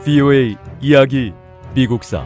VOA 이야기 미국사.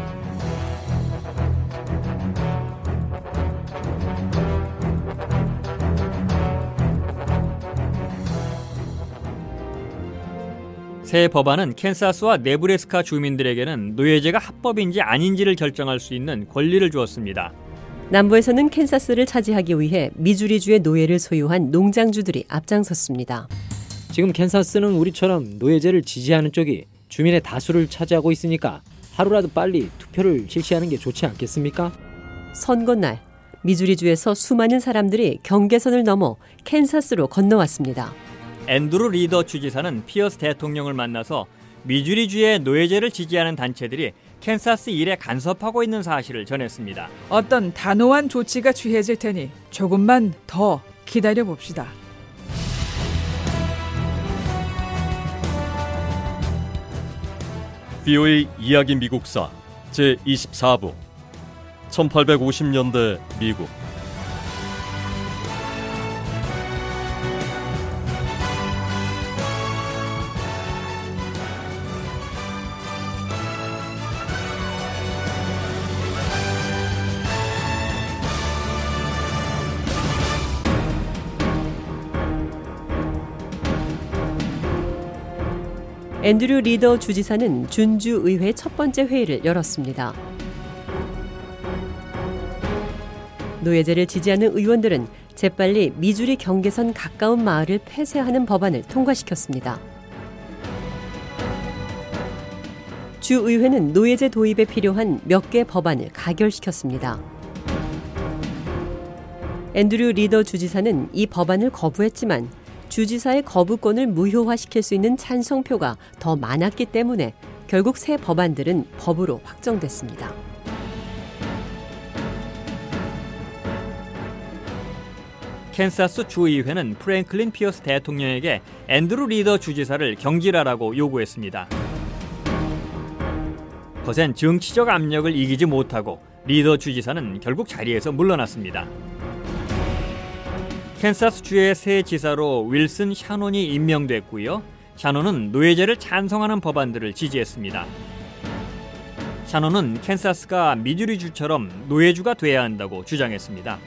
새 법안은 캔사스와 네브래스카 주민들에게는 노예제가 합법인지 아닌지를 결정할 수 있는 권리를 주었습니다. 남부에서는 캔사스를 차지하기 위해 미주리주의 노예를 소유한 농장주들이 앞장섰습니다. 지금 캔사스는 우리처럼 노예제를 지지하는 쪽이 주민의 다수를 차지하고 있으니까 하루라도 빨리 투표를 실시하는 게 좋지 않겠습니까? 선거날, 미주리주에서 수많은 사람들이 경계선을 넘어 캔사스로 건너왔습니다. 앤드루 리더 주지사는 피어스 대통령을 만나서 미주리주의 노예제를 지지하는 단체들이 캔사스 일에 간섭하고 있는 사실을 전했습니다. 어떤 단호한 조치가 취해질 테니 조금만 더 기다려봅시다. VOA 이야기 미국사 제24부 1850년대 미국. 앤드류 리더 주지사는 준주의회 첫 번째 회의를 열었습니다. 노예제를 지지하는 의원들은 재빨리 미주리 경계선 가까운 마을을 폐쇄하는 법안을 통과시켰습니다. 주의회는 노예제 도입에 필요한 몇 개 법안을 가결시켰습니다. 앤드류 리더 주지사는 이 법안을 거부했지만 주지사의 거부권을 무효화시킬 수 있는 찬성표가 더 많았기 때문에 결국 새 법안들은 법으로 확정됐습니다. 캔사스 주의회는 프랭클린 피어스 대통령에게 앤드루 리더 주지사를 경질하라고 요구했습니다. 거센 정치적 압력을 이기지 못하고 리더 주지사는 결국 자리에서 물러났습니다. 캔사스 주의 새 지사로 윌슨 샤논이 임명됐고요. 샤논은 노예제를 찬성하는 법안들을 지지했습니다. 샤논은 캔사스가 미주리주처럼 노예주가 돼야 한다고 주장했습니다.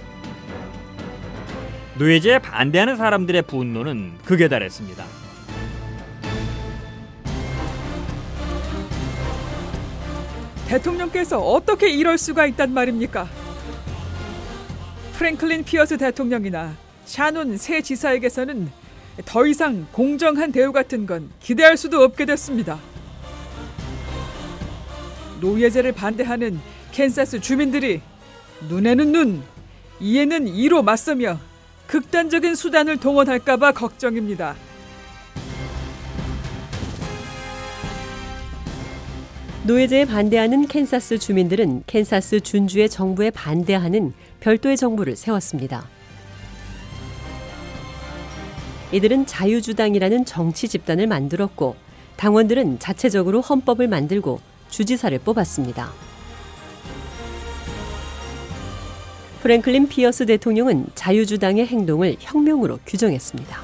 노예제에 반대하는 사람들의 분노는 극에 달했습니다. 대통령께서 어떻게 이럴 수가 있단 말입니까? 프랭클린 피어스 대통령이나 샤논 새 지사에게서는 더 이상 공정한 대우 같은 건 기대할 수도 없게 됐습니다. 노예제를 반대하는 캔사스 주민들이 눈에는 눈, 이에는 이로 맞서며 극단적인 수단을 동원할까 봐 걱정입니다. 노예제에 반대하는 캔사스 주민들은 캔사스 준주의 정부에 반대하는 별도의 정부를 세웠습니다. 이들은 자유주당이라는 정치 집단을 만들었고 당원들은 자체적으로 헌법을 만들고 주지사를 뽑았습니다. 프랭클린 피어스 대통령은 자유주당의 행동을 혁명으로 규정했습니다.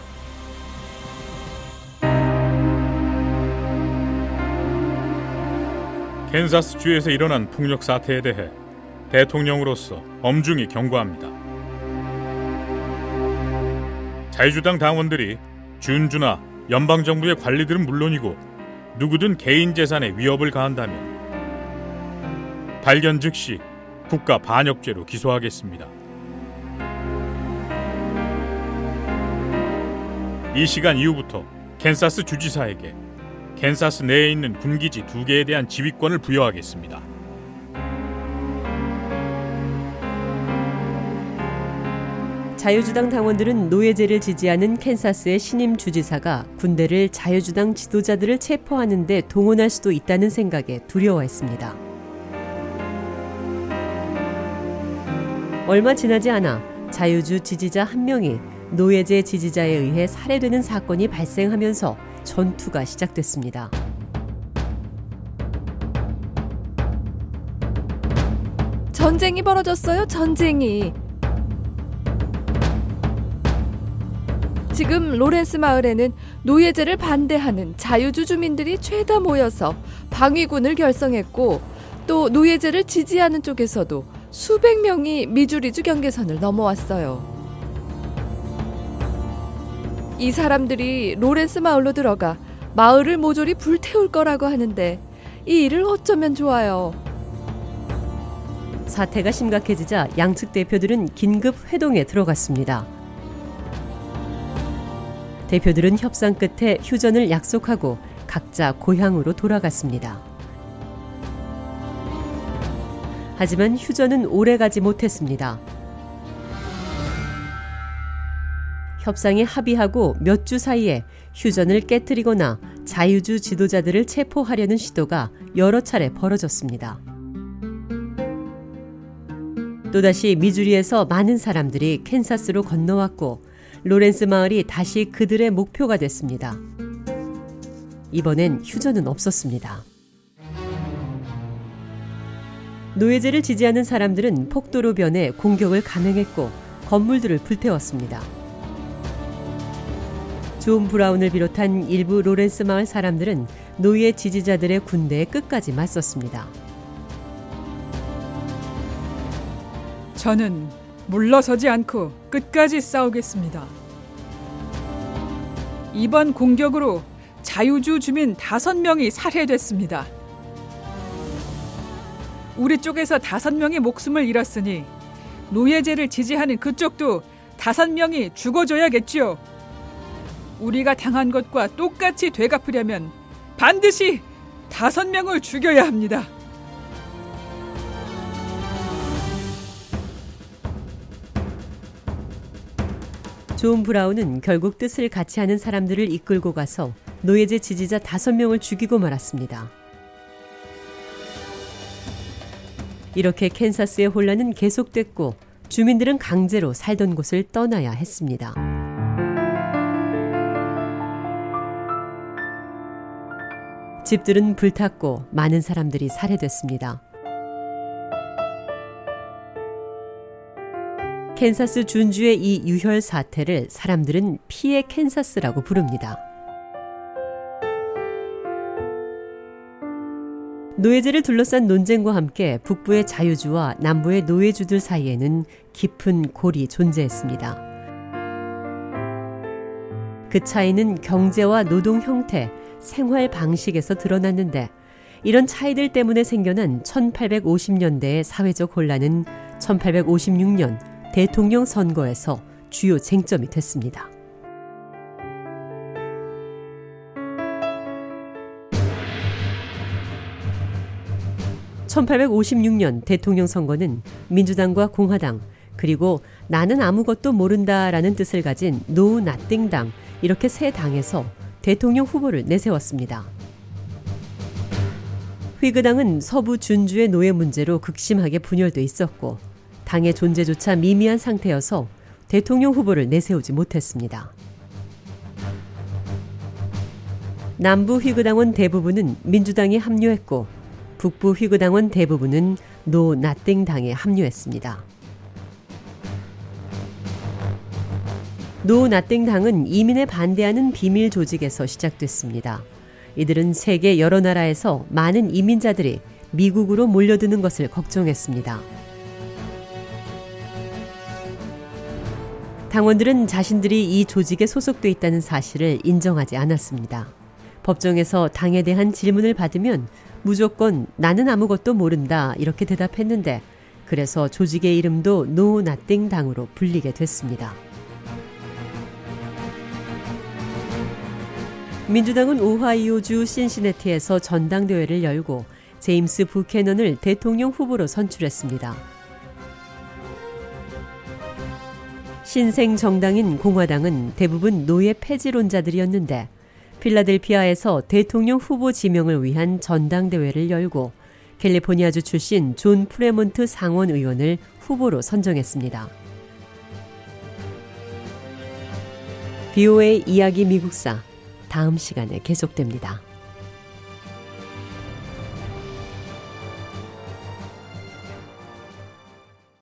캔사스 주에서 일어난 폭력 사태에 대해 대통령으로서 엄중히 경고합니다. 자유주당 당원들이 준주나 연방정부의 관리들은 물론이고 누구든 개인 재산에 위협을 가한다면 발견 즉시 국가 반역죄로 기소하겠습니다. 이 시간 이후부터 캔사스 주지사에게 캔사스 내에 있는 군기지 2개에 대한 지휘권을 부여하겠습니다. 자유주당 당원들은 노예제를 지지하는 캔사스의 신임 주지사가 군대를 자유주당 지도자들을 체포하는 데 동원할 수도 있다는 생각에 두려워했습니다. 얼마 지나지 않아 자유주 지지자 한 명이 노예제 지지자에 의해 살해되는 사건이 발생하면서 전투가 시작됐습니다. 전쟁이 벌어졌어요, 전쟁이. 지금 로렌스 마을에는 노예제를 반대하는 자유주 주민들이 죄다 모여서 방위군을 결성했고, 또 노예제를 지지하는 쪽에서도 수백 명이 미주리주 경계선을 넘어왔어요. 이 사람들이 로렌스 마을로 들어가 마을을 모조리 불태울 거라고 하는데 이 일을 어쩌면 좋아요. 사태가 심각해지자 양측 대표들은 긴급 회동에 들어갔습니다. 대표들은 협상 끝에 휴전을 약속하고 각자 고향으로 돌아갔습니다. 하지만 휴전은 오래가지 못했습니다. 협상에 합의하고 몇 주 사이에 휴전을 깨뜨리거나 자유주 지도자들을 체포하려는 시도가 여러 차례 벌어졌습니다. 또다시 미주리에서 많은 사람들이 캔사스로 건너왔고 로렌스 마을이 다시 그들의 목표가 됐습니다. 이번엔 휴전은 없었습니다. 노예제를 지지하는 사람들은 폭도로 변해 공격을 감행했고 건물들을 불태웠습니다. 존 브라운을 비롯한 일부 로렌스 마을 사람들은 노예 지지자들의 군대에 끝까지 맞섰습니다. 저는 물러서지 않고 끝까지 싸우겠습니다. 이번 공격으로 자유주 주민 5명이 살해됐습니다. 우리 쪽에서 5명이 목숨을 잃었으니 노예제를 지지하는 그쪽도 5명이 죽어줘야겠지요. 우리가 당한 것과 똑같이 되갚으려면 반드시 5명을 죽여야 합니다. 존 브라운은 결국 뜻을 같이 하는 사람들을 이끌고 가서 노예제 지지자 5명을 죽이고 말았습니다. 이렇게 캔사스의 혼란은 계속됐고 주민들은 강제로 살던 곳을 떠나야 했습니다. 집들은 불탔고 많은 사람들이 살해됐습니다. 캔사스 준주의 이 유혈 사태를 사람들은 피해 캔사스라고 부릅니다. 노예제를 둘러싼 논쟁과 함께 북부의 자유주와 남부의 노예주들 사이에는 깊은 골이 존재했습니다. 그 차이는 경제와 노동 형태, 생활 방식에서 드러났는데 이런 차이들 때문에 생겨난 1850년대의 사회적 혼란은 1856년 대통령 선거에서 주요 쟁점이 됐습니다. (1856년) 대통령 선거는 민주당과 공화당 그리고 나는 아무것도 모른다라는 뜻을 가진 노 나띵당 이렇게 세 당에서 대통령 후보를 내세웠습니다. 휘그당은 서부 준주의 노예 문제로 극심하게 분열돼 있었고 당의 존재조차 미미한 상태여서 대통령 후보를 내세우지 못했습니다. 남부 휘그당원 대부분은 민주당에 합류했고 북부 휘그당원 대부분은 노 나띵당에 합류했습니다. 노 나띵당은 이민에 반대하는 비밀 조직에서 시작됐습니다. 이들은 세계 여러 나라에서 많은 이민자들이 미국으로 몰려드는 것을 걱정했습니다. 당원들은 자신들이 이 조직에 소속돼 있다는 사실을 인정하지 않았습니다. 법정에서 당에 대한 질문을 받으면 무조건 나는 아무것도 모른다 이렇게 대답했는데 그래서 조직의 이름도 노 나띵 당으로 불리게 됐습니다. 민주당은 오하이오주 신시내티에서 전당대회를 열고 제임스 부캐넌을 대통령 후보로 선출했습니다. 신생 정당인 공화당은 대부분 노예 폐지론자들이었는데 필라델피아에서 대통령 후보 지명을 위한 전당대회를 열고 캘리포니아주 출신 존 프레몬트 상원 의원을 후보로 선정했습니다. VOA 이야기 미국사 다음 시간에 계속됩니다.